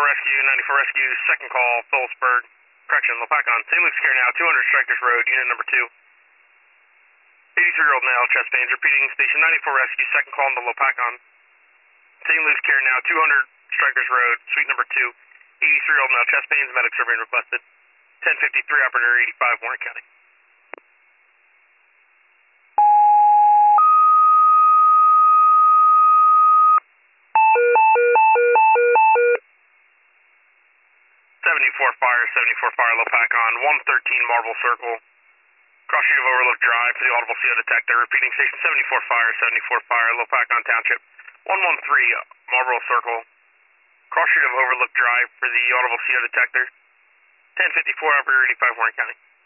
Rescue, 94 Rescue, second call, Phillipsburg, correction, Lopakon, St. Luke's Care now, 200 Strikers Road, unit number 2. 83-year-old male, chest pains, repeating, station 94 Rescue, second call into Lopakon, St. Luke's Care now, 200 Strikers Road, suite number 2. 83-year-old male, chest pains, medics are being requested. 1053, operator 85, Warren County. '74 Fire, Lopakon, 113 Marble Circle, cross street of Overlook Drive for the audible CO detector. Repeating, station 74 Fire, Lopakon Township, 113 Marble Circle, cross street of Overlook Drive for the audible CO detector. 1054, operator 85, Warren County.